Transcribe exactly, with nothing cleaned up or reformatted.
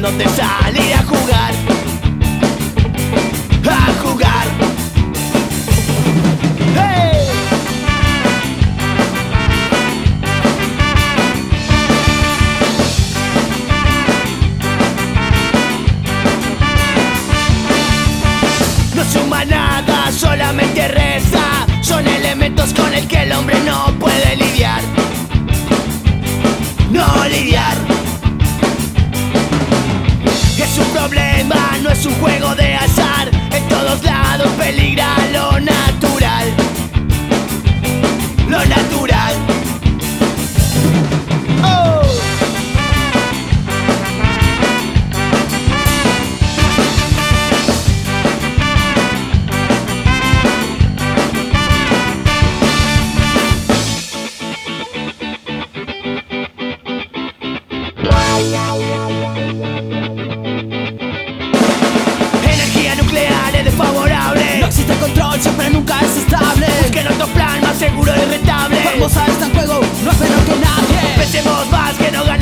diciéndote salir a jugar, a jugar. ¡Hey! No suma nada, solamente resta. Son elementos con el que el hombre no puede lidiar. No lidiar. Es un problema, no es un juego de azar. En todos lados peligra lo natural. Lo natural. Oh. Energía nuclear es desfavorable. No existe control, siempre nunca es estable. Busquen otro plan más seguro y rentable. Vamos a este juego, no es menor que nadie. Pensemos más que no ganemos.